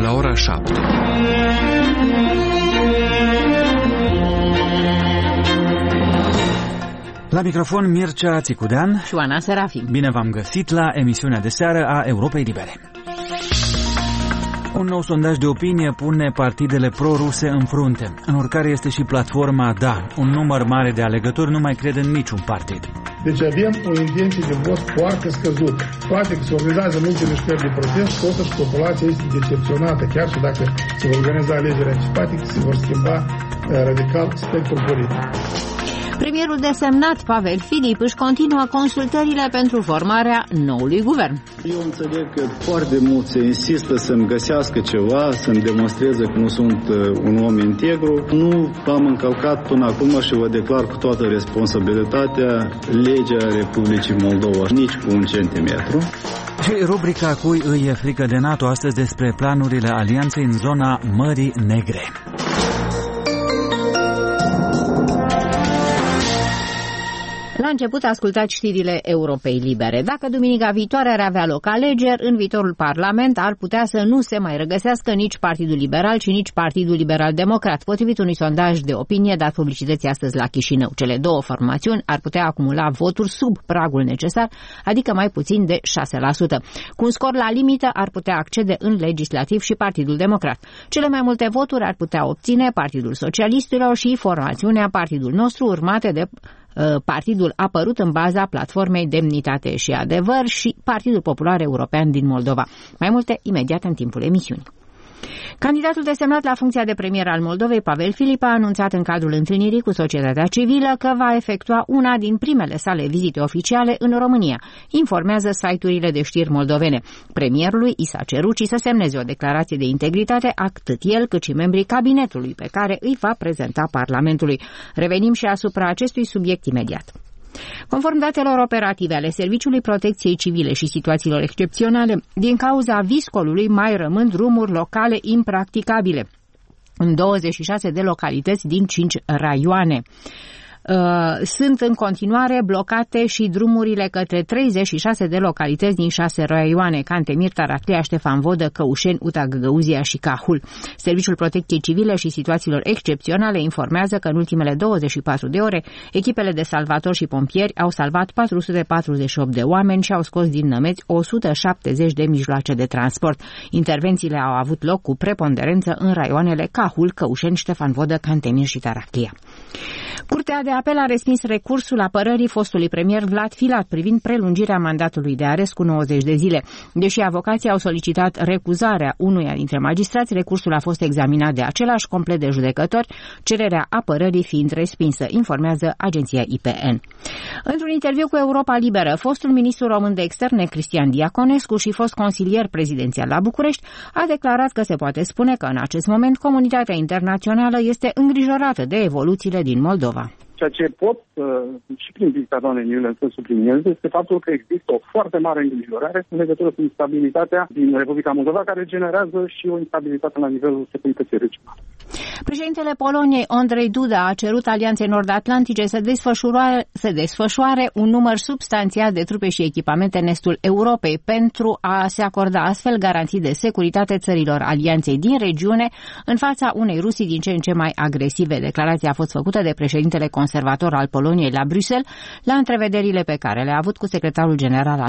la ora 7. La microfon Mircea Țicudean și Oana Serafim. Bine v-am găsit la emisiunea de seară a Europei Libere. Un nou sondaj de opinie pune partidele pro-ruse în frunte, în urcare este și platforma Da. Un număr mare de alegători nu mai cred în niciun partid. Deci avem o intenție de vot foarte scăzută. Poate că se organizează multe mișcări de protest, totuși populația este decepționată, chiar și dacă se vor organiza alegeri anticipate, se vor schimba radical spectrul politic. Premierul desemnat, Pavel Filip, își continuă consultările pentru formarea noului guvern. Eu înțeleg că foarte mult se insistă să-mi găsească ceva, să-mi demonstreze că nu sunt un om integru. Nu am încălcat până acum și vă declar cu toată responsabilitatea legea Republicii Moldova, nici cu un centimetru. Și rubrica Cui îi e frică de NATO astăzi despre planurile alianței în zona Mării Negre. La început ascultați știrile Europei Libere. Dacă duminica viitoare ar avea loc alegeri, în viitorul Parlament ar putea să nu se mai regăsească nici Partidul Liberal, ci nici Partidul Liberal Democrat, potrivit unui sondaj de opinie dat publicității astăzi la Chișinău. Cele două formațiuni ar putea acumula voturi sub pragul necesar, adică mai puțin de 6%. Cu un scor la limită ar putea accede în legislativ și Partidul Democrat. Cele mai multe voturi ar putea obține Partidul Socialistilor și formațiunea Partidul Nostru, urmate de partidul apărut în baza platformei Demnitate și Adevăr și Partidul Popular European din Moldova. Mai multe imediat în timpul emisiunii. Candidatul desemnat la funcția de premier al Moldovei, Pavel Filip, a anunțat în cadrul întâlnirii cu societatea civilă că va efectua una din primele sale vizite oficiale în România, informează site-urile de știri moldovene. Premierului i s-a cerut să semneze o declarație de integritate, atât el cât și membrii cabinetului pe care îi va prezenta Parlamentului. Revenim și asupra acestui subiect imediat. Conform datelor operative ale Serviciului Protecției Civile și situațiilor excepționale, din cauza viscolului mai rămân drumuri locale impracticabile în 26 de localități din 5 raioane. Sunt în continuare blocate și drumurile către 36 de localități din 6 raioane, Cantemir, Taraclea, Ștefan Vodă, Căușeni, Uta Găgăuzia și Cahul. Serviciul Protecției Civile și situațiilor excepționale informează că în ultimele 24 de ore, echipele de salvatori și pompieri au salvat 448 de oameni și au scos din nămeți 170 de mijloace de transport. Intervențiile au avut loc cu preponderență în raioanele Cahul, Căușeni, Ștefan Vodă, Cantemir și Taraclea. Curtea de apel a respins recursul apărării fostului premier Vlad Filat privind prelungirea mandatului de arest cu 90 de zile. Deși avocații au solicitat recuzarea unuia dintre magistrați, recursul a fost examinat de același complet de judecători, cererea apărării fiind respinsă, informează agenția IPN. Într-un interviu cu Europa Liberă, fostul ministru român de externe Cristian Diaconescu și fost consilier prezidențial la București a declarat că se poate spune că în acest moment comunitatea internațională este îngrijorată de evoluțiile din Moldova. Ceea ce pot și prin vizita doamnei Niulen să subliniez este faptul că există o foarte mare îngrijorare în legătură cu instabilitatea din Republica Moldova, care generează și o instabilitate la nivelul securității regionale. Președintele Poloniei, Andrzej Duda, a cerut Alianței Nord-Atlantice să desfășoare un număr substanțial de trupe și echipamente în estul Europei pentru a se acorda astfel garanții de securitate țărilor Alianței din regiune în fața unei Rusii din ce în ce mai agresive. Declarația a fost făcută de președintele conservator al Poloniei la Bruxelles la întrevederile pe care le-a avut cu secretarul general al